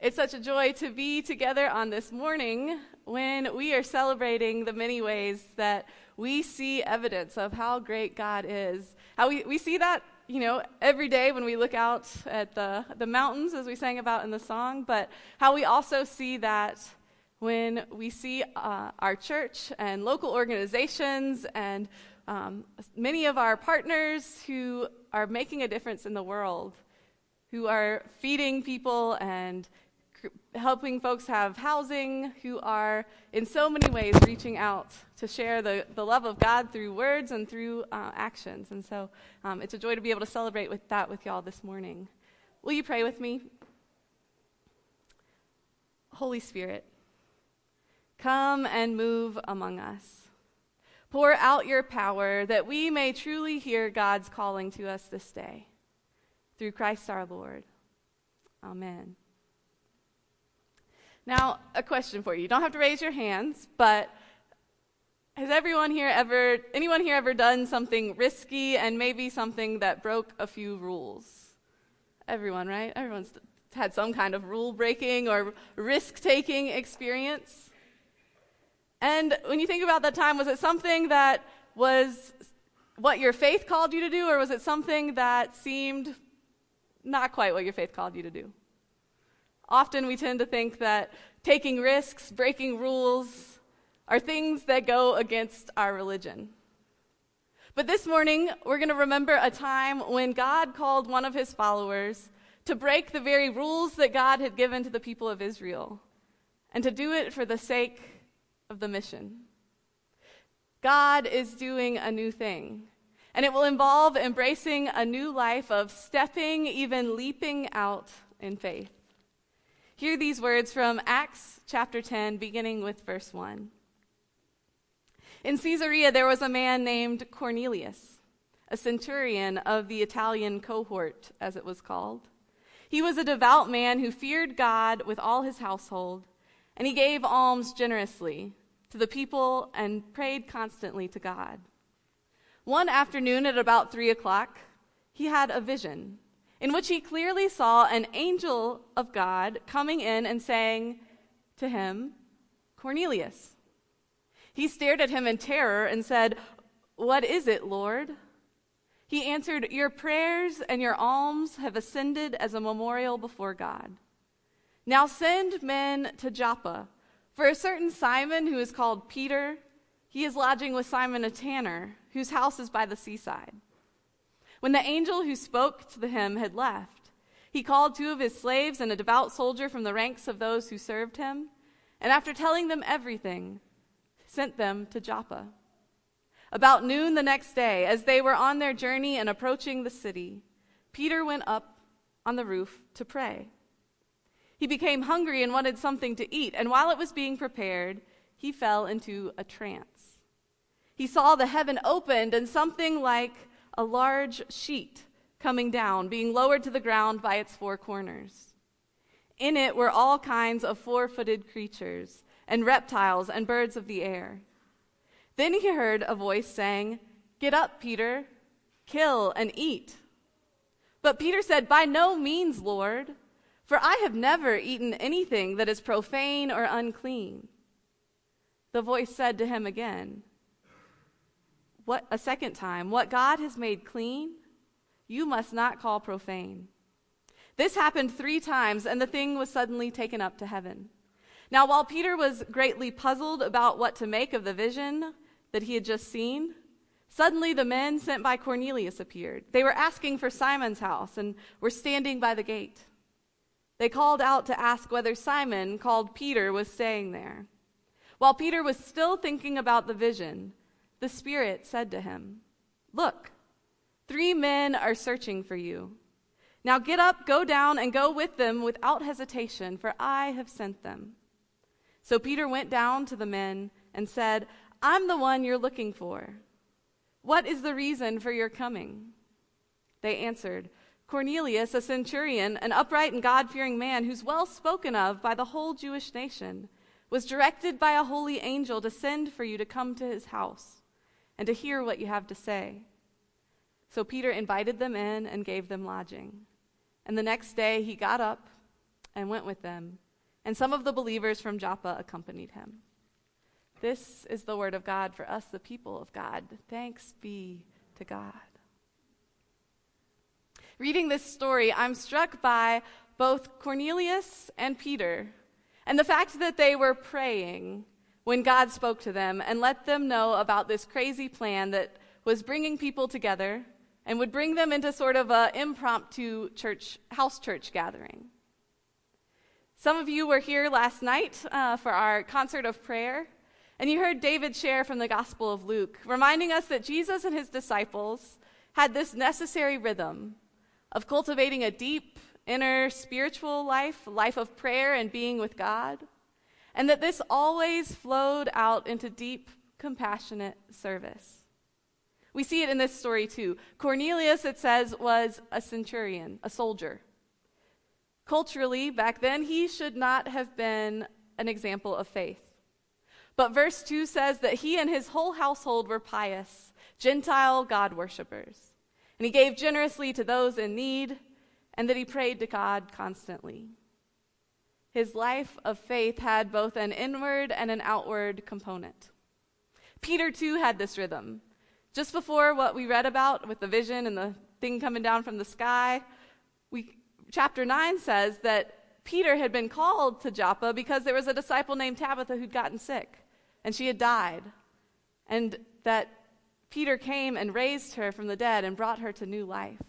It's such a joy to be together on this morning when we are celebrating the many ways that we see evidence of how great God is. How we see that, every day when we look out at the mountains, as we sang about in the song, but how we also see that when we see our church and local organizations and many of our partners who are making a difference in the world, who are feeding people and helping folks have housing, who are in so many ways reaching out to share the love of God through words and through actions. And so it's a joy to be able to celebrate with y'all this morning. Will you pray with me? Holy Spirit, come and move among us. Pour out your power that we may truly hear God's calling to us this day. Through Christ our Lord. Amen. Now, a question for you. You don't have to raise your hands, but has anyone here ever done something risky and maybe something that broke a few rules? Everyone, right? Everyone's had some kind of rule-breaking or risk-taking experience. And when you think about that time, was it something that was what your faith called you to do, or was it something that seemed not quite what your faith called you to do? Often we tend to think that taking risks, breaking rules, are things that go against our religion. But this morning, we're going to remember a time when God called one of his followers to break the very rules that God had given to the people of Israel, and to do it for the sake of the mission. God is doing a new thing, and it will involve embracing a new life of stepping, even leaping out in faith. Hear these words from Acts chapter 10, beginning with verse 1. In Caesarea, there was a man named Cornelius, a centurion of the Italian cohort, as it was called. He was a devout man who feared God with all his household, and he gave alms generously to the people and prayed constantly to God. One afternoon at about 3:00, he had a vision in which he clearly saw an angel of God coming in and saying to him, "Cornelius." He stared at him in terror and said, "What is it, Lord?" He answered, "Your prayers and your alms have ascended as a memorial before God. Now send men to Joppa for a certain Simon who is called Peter. He is lodging with Simon a tanner, whose house is by the seaside." When the angel who spoke to him had left, he called 2 of his slaves and a devout soldier from the ranks of those who served him, and after telling them everything, sent them to Joppa. About noon the next day, as they were on their journey and approaching the city, Peter went up on the roof to pray. He became hungry and wanted something to eat, and while it was being prepared, he fell into a trance. He saw the heaven opened and something like a large sheet coming down, being lowered to the ground by its 4 corners. In it were all kinds of 4-footed creatures and reptiles and birds of the air. Then he heard a voice saying, "Get up, Peter, kill and eat." But Peter said, "By no means, Lord, for I have never eaten anything that is profane or unclean." The voice said to him again, a second time, "What God has made clean, you must not call profane." This happened 3 times, and the thing was suddenly taken up to heaven. Now, while Peter was greatly puzzled about what to make of the vision that he had just seen, suddenly the men sent by Cornelius appeared. They were asking for Simon's house and were standing by the gate. They called out to ask whether Simon, called Peter, was staying there. While Peter was still thinking about the vision, the Spirit said to him, "Look, 3 men are searching for you. Now get up, go down, and go with them without hesitation, for I have sent them." So Peter went down to the men and said, "I'm the one you're looking for. What is the reason for your coming?" They answered, "Cornelius, a centurion, an upright and God-fearing man who's well spoken of by the whole Jewish nation, was directed by a holy angel to send for you to come to his house and to hear what you have to say." So Peter invited them in and gave them lodging. And the next day he got up and went with them, and some of the believers from Joppa accompanied him. This is the word of God for us, the people of God. Thanks be to God. Reading this story, I'm struck by both Cornelius and Peter, and the fact that they were praying when God spoke to them and let them know about this crazy plan that was bringing people together and would bring them into sort of an impromptu house church gathering. Some of you were here last night for our concert of prayer, and you heard David share from the Gospel of Luke, reminding us that Jesus and his disciples had this necessary rhythm of cultivating a deep inner spiritual life of prayer and being with God, and that this always flowed out into deep, compassionate service. We see it in this story too. Cornelius, it says, was a centurion, a soldier. Culturally, back then, he should not have been an example of faith. But verse 2 says that he and his whole household were pious, Gentile God worshipers. And he gave generously to those in need, and that he prayed to God constantly. His life of faith had both an inward and an outward component. Peter, too, had this rhythm. Just before what we read about with the vision and the thing coming down from the sky, chapter 9 says that Peter had been called to Joppa because there was a disciple named Tabitha who'd gotten sick, and she had died, and that Peter came and raised her from the dead and brought her to new life.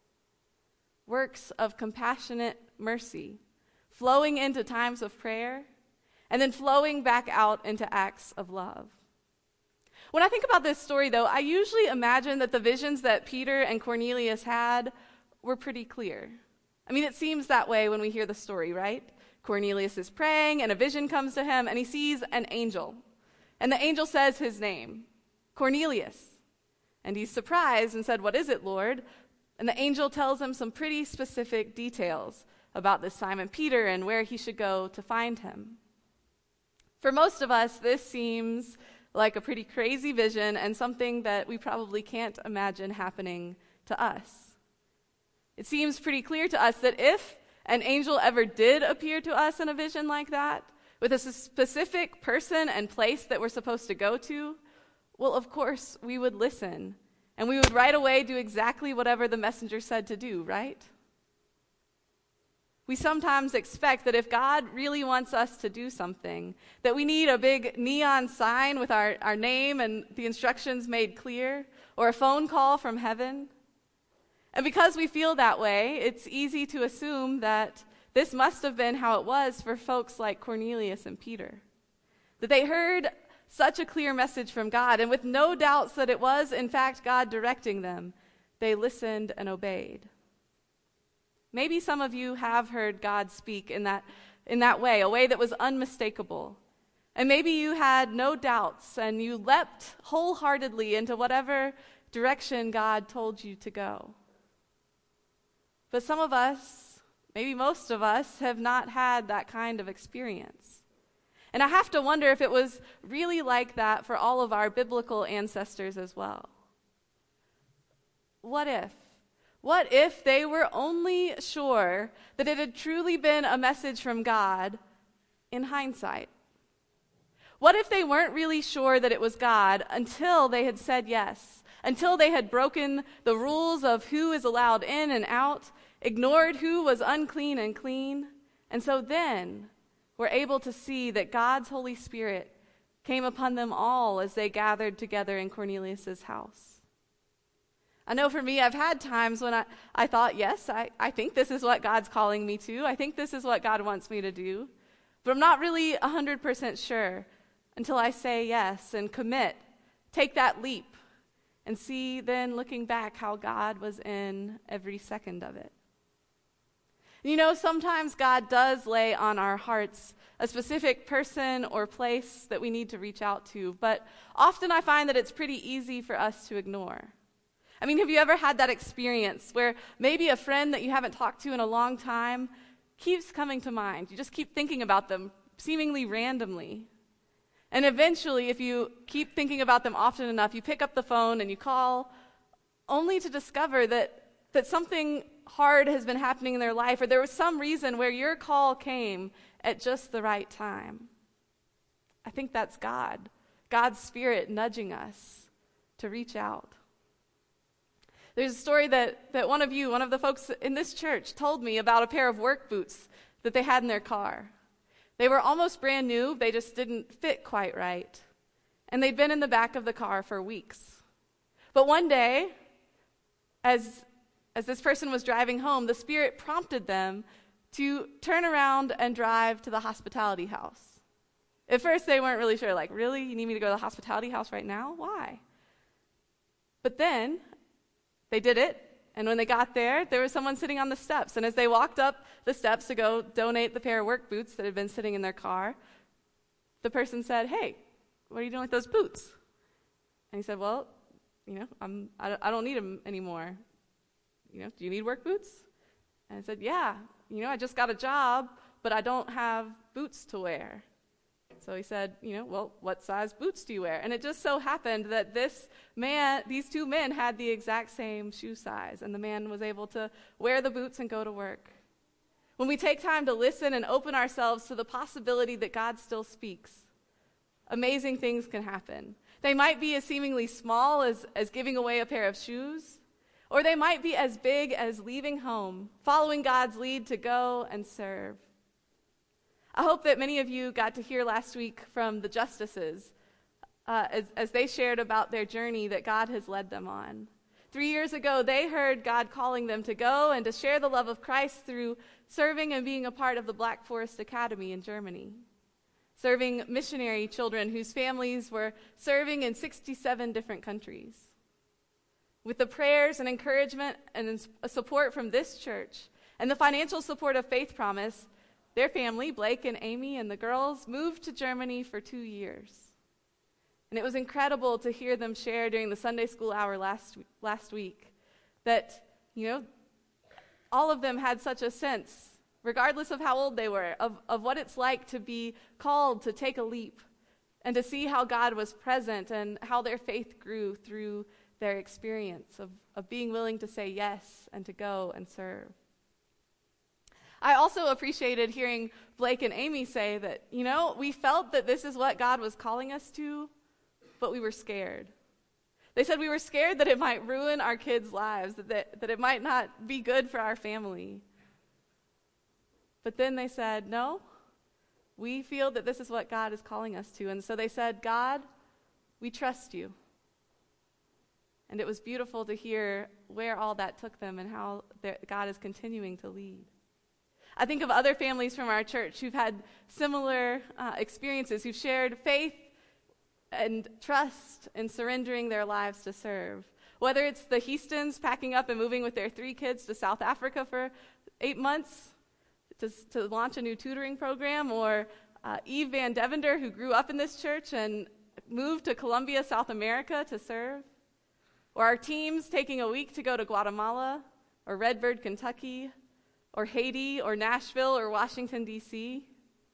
Works of compassionate mercy, flowing into times of prayer, and then flowing back out into acts of love. When I think about this story, though, I usually imagine that the visions that Peter and Cornelius had were pretty clear. I mean, it seems that way when we hear the story, right? Cornelius is praying, and a vision comes to him, and he sees an angel. And the angel says his name, Cornelius. And he's surprised and said, "What is it, Lord?" And the angel tells him some pretty specific details about this Simon Peter and where he should go to find him. For most of us, this seems like a pretty crazy vision and something that we probably can't imagine happening to us. It seems pretty clear to us that if an angel ever did appear to us in a vision like that, with a specific person and place that we're supposed to go to, well, of course, we would listen. And we would right away do exactly whatever the messenger said to do, right? We sometimes expect that if God really wants us to do something, that we need a big neon sign with our name and the instructions made clear, or a phone call from heaven. And because we feel that way, it's easy to assume that this must have been how it was for folks like Cornelius and Peter. That they heard such a clear message from God, and with no doubts that it was, in fact, God directing them, they listened and obeyed. Maybe some of you have heard God speak in that way, a way that was unmistakable. And maybe you had no doubts, and you leapt wholeheartedly into whatever direction God told you to go. But some of us, maybe most of us, have not had that kind of experience. And I have to wonder if it was really like that for all of our biblical ancestors as well. What if? What if they were only sure that it had truly been a message from God in hindsight? What if they weren't really sure that it was God until they had said yes, until they had broken the rules of who is allowed in and out, ignored who was unclean and clean, and so then were able to see that God's Holy Spirit came upon them all as they gathered together in Cornelius' house? I know for me, I've had times when I thought, yes, I think this is what God's calling me to. I think this is what God wants me to do. But I'm not really 100% sure until I say yes and commit, take that leap, and see then looking back how God was in every second of it. You know, sometimes God does lay on our hearts a specific person or place that we need to reach out to, but often I find that it's pretty easy for us to ignore. I mean, have you ever had that experience where maybe a friend that you haven't talked to in a long time keeps coming to mind? You just keep thinking about them seemingly randomly. And eventually, if you keep thinking about them often enough, you pick up the phone and you call, only to discover that something hard has been happening in their life, or there was some reason where your call came at just the right time. I think that's God, God's Spirit nudging us to reach out. There's a story that one of the folks in this church told me about a pair of work boots that they had in their car. They were almost brand new, they just didn't fit quite right. And they'd been in the back of the car for weeks. But one day, as this person was driving home, the Spirit prompted them to turn around and drive to the hospitality house. At first, they weren't really sure, like, really? You need me to go to the hospitality house right now? Why? But then, they did it, and when they got there, there was someone sitting on the steps. And as they walked up the steps to go donate the pair of work boots that had been sitting in their car, the person said, "Hey, what are you doing with those boots?" And he said, "Well, I don't need them anymore. Do you need work boots?" And I said, "Yeah, I just got a job, but I don't have boots to wear." So he said, "Well, what size boots do you wear?" And it just so happened that these two men had the exact same shoe size, and the man was able to wear the boots and go to work. When we take time to listen and open ourselves to the possibility that God still speaks, amazing things can happen. They might be as seemingly small as giving away a pair of shoes, or they might be as big as leaving home, following God's lead to go and serve. I hope that many of you got to hear last week from the justices as they shared about their journey that God has led them on. 3 years ago, they heard God calling them to go and to share the love of Christ through serving and being a part of the Black Forest Academy in Germany, serving missionary children whose families were serving in 67 different countries. With the prayers and encouragement and support from this church and the financial support of Faith Promise, their family, Blake and Amy and the girls, moved to Germany for 2 years. And it was incredible to hear them share during the Sunday school hour last week that, all of them had such a sense, regardless of how old they were, of what it's like to be called to take a leap and to see how God was present and how their faith grew through their experience of being willing to say yes and to go and serve. I also appreciated hearing Blake and Amy say that, we felt that this is what God was calling us to, but we were scared. They said we were scared that it might ruin our kids' lives, that it might not be good for our family. But then they said, no, we feel that this is what God is calling us to. And so they said, God, we trust you. And it was beautiful to hear where all that took them and how God is continuing to lead. I think of other families from our church who've had similar experiences, who've shared faith and trust in surrendering their lives to serve. Whether it's the Heastons packing up and moving with their 3 kids to South Africa for 8 months to launch a new tutoring program, or Eve Van Devender, who grew up in this church and moved to Colombia, South America to serve, or our teams taking a week to go to Guatemala or Redbird, Kentucky, or Haiti, or Nashville, or Washington, D.C.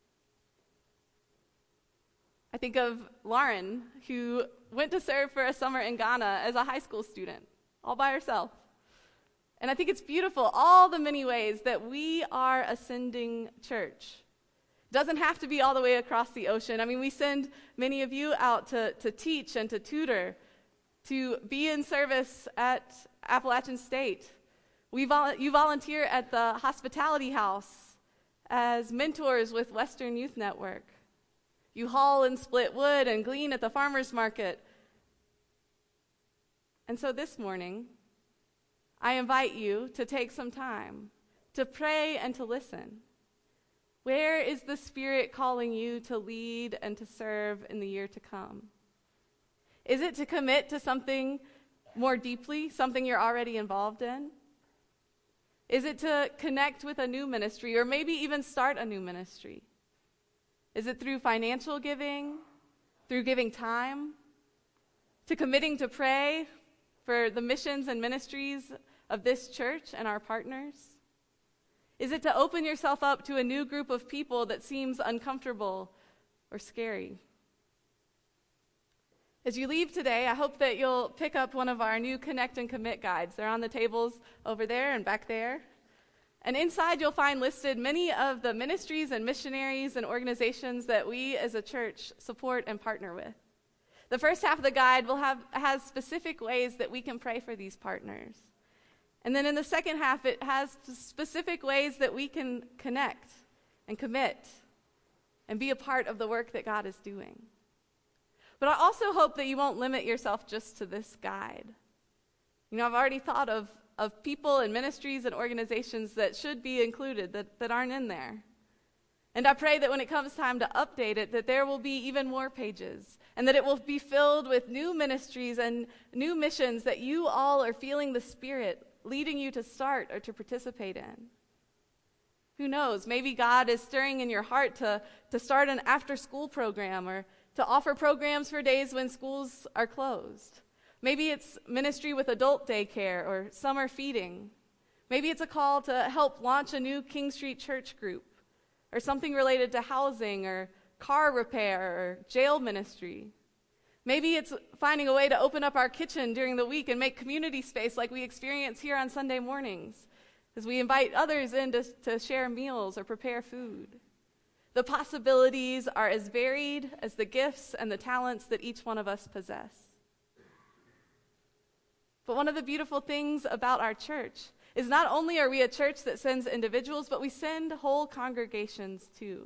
I think of Lauren, who went to serve for a summer in Ghana as a high school student, all by herself. And I think it's beautiful, all the many ways that we are a sending church. It doesn't have to be all the way across the ocean. I mean, we send many of you out to teach and to tutor, to be in service at Appalachian State. You volunteer at the hospitality house as mentors with Western Youth Network. You haul and split wood and glean at the farmer's market. And so this morning, I invite you to take some time to pray and to listen. Where is the Spirit calling you to lead and to serve in the year to come? Is it to commit to something more deeply, something you're already involved in? Is it to connect with a new ministry, or maybe even start a new ministry? Is it through financial giving, through giving time, to committing to pray for the missions and ministries of this church and our partners? Is it to open yourself up to a new group of people that seems uncomfortable or scary? As you leave today, I hope that you'll pick up one of our new Connect and Commit guides. They're on the tables over there and back there. And inside you'll find listed many of the ministries and missionaries and organizations that we as a church support and partner with. The first half of the guide has specific ways that we can pray for these partners. And then in the second half, it has specific ways that we can connect and commit and be a part of the work that God is doing. But I also hope that you won't limit yourself just to this guide. I've already thought of people and ministries and organizations that should be included that aren't in there. And I pray that when it comes time to update it, that there will be even more pages, and that it will be filled with new ministries and new missions that you all are feeling the Spirit leading you to start or to participate in. Who knows? Maybe God is stirring in your heart to start an after-school program or to offer programs for days when schools are closed. Maybe it's ministry with adult daycare or summer feeding. Maybe it's a call to help launch a new King Street Church group or something related to housing or car repair or jail ministry. Maybe it's finding a way to open up our kitchen during the week and make community space like we experience here on Sunday mornings as we invite others in to share meals or prepare food. The possibilities are as varied as the gifts and the talents that each one of us possess. But one of the beautiful things about our church is not only are we a church that sends individuals, but we send whole congregations too.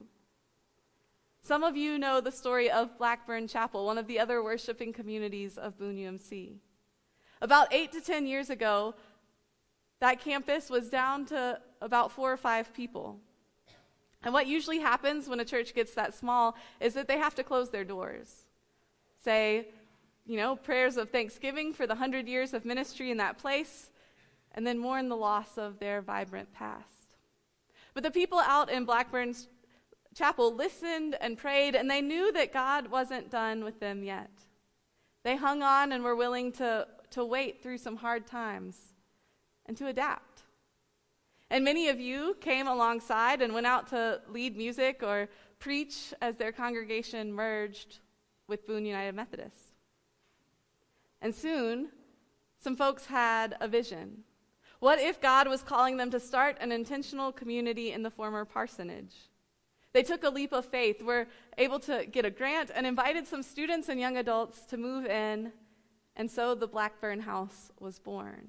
Some of you know the story of Blackburn Chapel, one of the other worshiping communities of Boone UMC. About 8 to 10 years ago, that campus was down to about 4 or 5 people. And what usually happens when a church gets that small is that they have to close their doors. Say, prayers of thanksgiving for the 100 years of ministry in that place, and then mourn the loss of their vibrant past. But the people out in Blackburn Chapel listened and prayed, and they knew that God wasn't done with them yet. They hung on and were willing to wait through some hard times and to adapt. And many of you came alongside and went out to lead music or preach as their congregation merged with Boone United Methodist. And soon, some folks had a vision. What if God was calling them to start an intentional community in the former parsonage? They took a leap of faith, were able to get a grant, and invited some students and young adults to move in, and so the Blackburn House was born.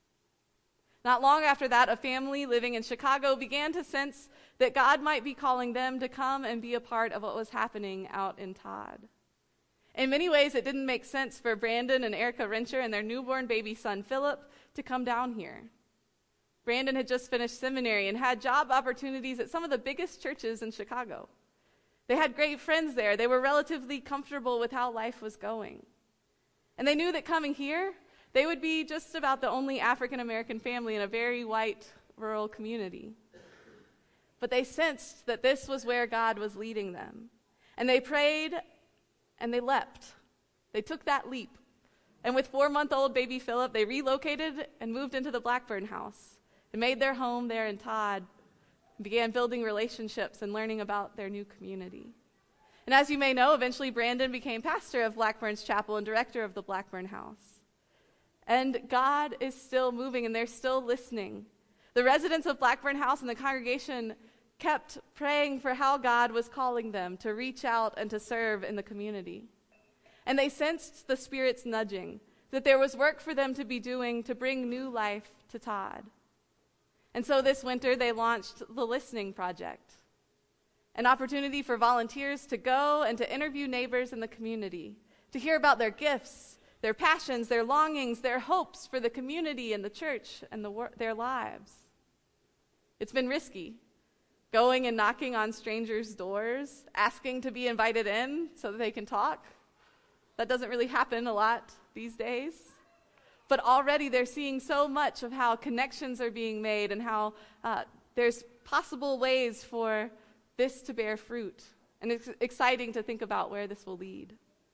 Not long after that, a family living in Chicago began to sense that God might be calling them to come and be a part of what was happening out in Todd. In many ways, it didn't make sense for Brandon and Erica Rencher and their newborn baby son, Philip, to come down here. Brandon had just finished seminary and had job opportunities at some of the biggest churches in Chicago. They had great friends there. They were relatively comfortable with how life was going. And they knew that coming here, they would be just about the only African-American family in a very white rural community. But they sensed that this was where God was leading them. And they prayed and they leapt. They took that leap. And with 4-month-old baby Philip, they relocated and moved into the Blackburn House and made their home there in Todd and began building relationships and learning about their new community. And as you may know, eventually Brandon became pastor of Blackburn's Chapel and director of the Blackburn House. And God is still moving, and they're still listening. The residents of Blackburn House and the congregation kept praying for how God was calling them to reach out and to serve in the community. And they sensed the Spirit's nudging, that there was work for them to be doing to bring new life to Todd. And so this winter, they launched the Listening Project, an opportunity for volunteers to go and to interview neighbors in the community, to hear about their gifts, their passions, their longings, their hopes for the community and the church and their lives. It's been risky, going and knocking on strangers' doors, asking to be invited in so that they can talk. That doesn't really happen a lot these days. But already they're seeing so much of how connections are being made and how there's possible ways for this to bear fruit. And it's exciting to think about where this will lead.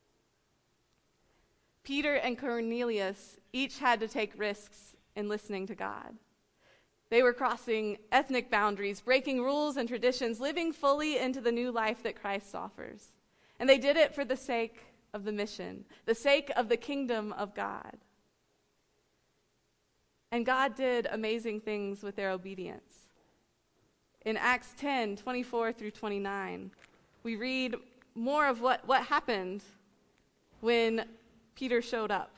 Peter and Cornelius each had to take risks in listening to God. They were crossing ethnic boundaries, breaking rules and traditions, living fully into the new life that Christ offers. And they did it for the sake of the mission, the sake of the kingdom of God. And God did amazing things with their obedience. In Acts 10:24-29, we read more of what happened when Peter showed up.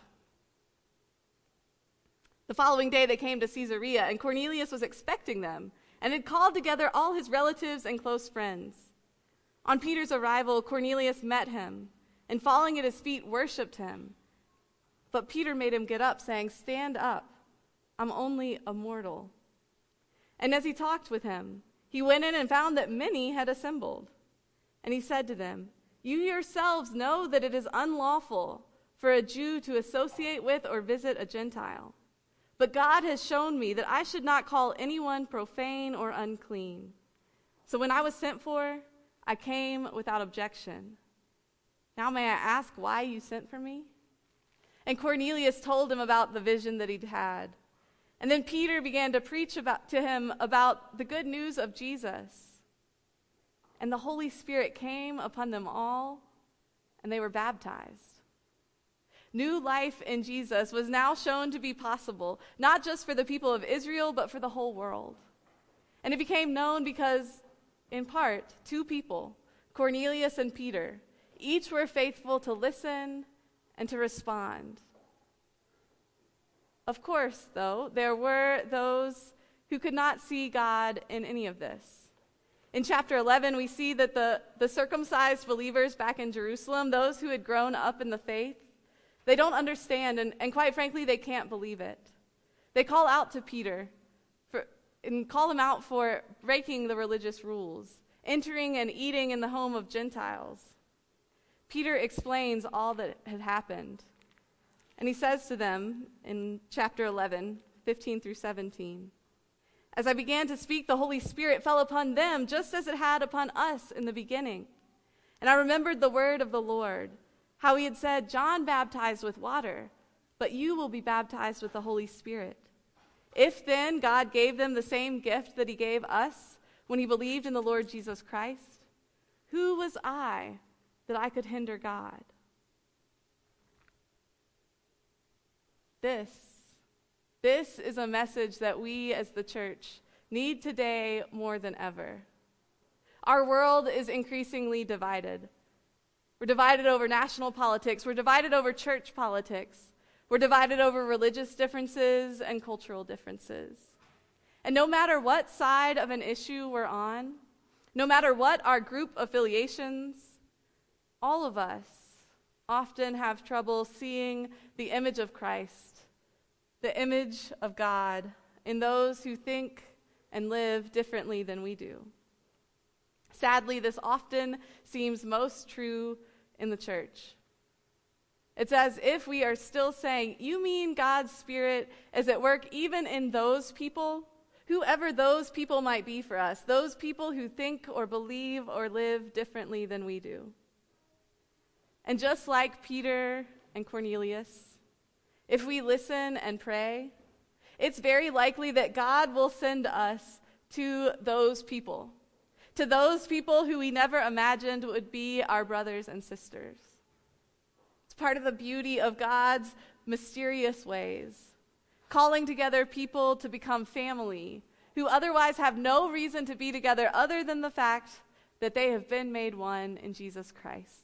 The following day they came to Caesarea, and Cornelius was expecting them and had called together all his relatives and close friends. On Peter's arrival, Cornelius met him, and falling at his feet, worshipped him. But Peter made him get up, saying, "Stand up, I'm only a mortal." And as he talked with him, he went in and found that many had assembled. And he said to them, "You yourselves know that it is unlawful for a Jew to associate with or visit a Gentile. But God has shown me that I should not call anyone profane or unclean. So when I was sent for, I came without objection. Now may I ask why you sent for me?" And Cornelius told him about the vision that he'd had. And then Peter began to preach to him about the good news of Jesus. And the Holy Spirit came upon them all, and they were baptized. New life in Jesus was now shown to be possible, not just for the people of Israel, but for the whole world. And it became known because, in part, two people, Cornelius and Peter, each were faithful to listen and to respond. Of course, though, there were those who could not see God in any of this. In chapter 11, we see that the circumcised believers back in Jerusalem, those who had grown up in the faith, they don't understand, and quite frankly, they can't believe it. They call out to Peter and call him out for breaking the religious rules, entering and eating in the home of Gentiles. Peter explains all that had happened. And he says to them in chapter 11, 15-17, "As I began to speak, the Holy Spirit fell upon them just as it had upon us in the beginning. And I remembered the word of the Lord, how he had said, 'John baptized with water, but you will be baptized with the Holy Spirit.' If then God gave them the same gift that he gave us when he believed in the Lord Jesus Christ, who was I that I could hinder God?" This is a message that we as the church need today more than ever. Our world is increasingly divided. We're divided over national politics. We're divided over church politics. We're divided over religious differences and cultural differences. And no matter what side of an issue we're on, no matter what our group affiliations, all of us often have trouble seeing the image of Christ, the image of God, in those who think and live differently than we do. Sadly, this often seems most true in the church. It's as if we are still saying, "You mean God's Spirit is at work even in those people, whoever those people might be for us, those people who think or believe or live differently than we do." And just like Peter and Cornelius, if we listen and pray, it's very likely that God will send us to those people who we never imagined would be our brothers and sisters. It's part of the beauty of God's mysterious ways, calling together people to become family who otherwise have no reason to be together other than the fact that they have been made one in Jesus Christ.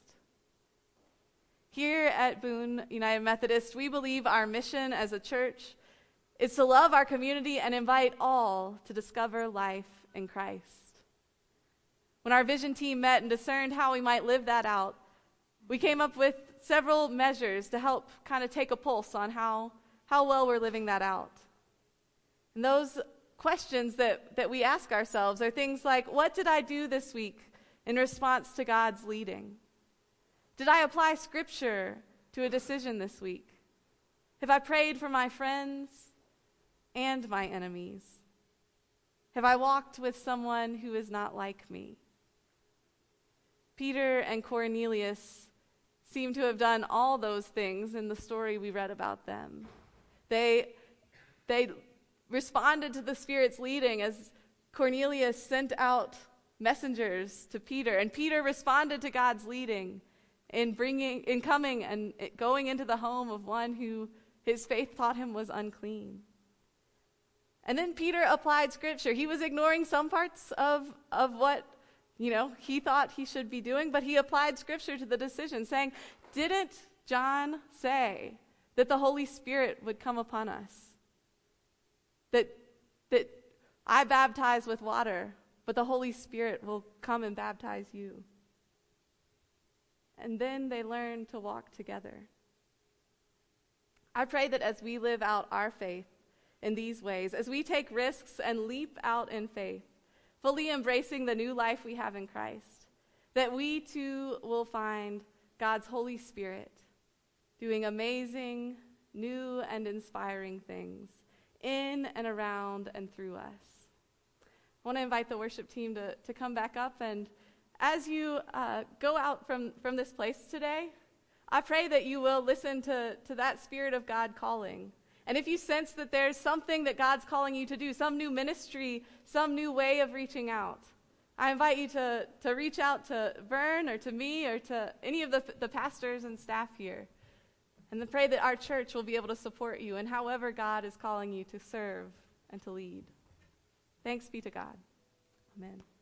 Here at Boone United Methodist, we believe our mission as a church is to love our community and invite all to discover life in Christ. When our vision team met and discerned how we might live that out, we came up with several measures to help kind of take a pulse on how well we're living that out. And those questions that we ask ourselves are things like, what did I do this week in response to God's leading? Did I apply Scripture to a decision this week? Have I prayed for my friends and my enemies? Have I walked with someone who is not like me? Peter and Cornelius seem to have done all those things in the story we read about them. They responded to the Spirit's leading as Cornelius sent out messengers to Peter, and Peter responded to God's leading in coming and going into the home of one who his faith taught him was unclean. And then Peter applied Scripture. He was ignoring some parts of what, he thought he should be doing, but he applied Scripture to the decision, saying, didn't John say that the Holy Spirit would come upon us? That I baptize with water, but the Holy Spirit will come and baptize you. And then they learned to walk together. I pray that as we live out our faith in these ways, as we take risks and leap out in faith, fully embracing the new life we have in Christ, that we too will find God's Holy Spirit doing amazing, new, and inspiring things in and around and through us. I want to invite the worship team to come back up, and as you go out from this place today, I pray that you will listen to that Spirit of God calling. And if you sense that there's something that God's calling you to do, some new ministry, some new way of reaching out, I invite you to reach out to Vern or to me or to any of the pastors and staff here. And then pray that our church will be able to support you in however God is calling you to serve and to lead. Thanks be to God. Amen.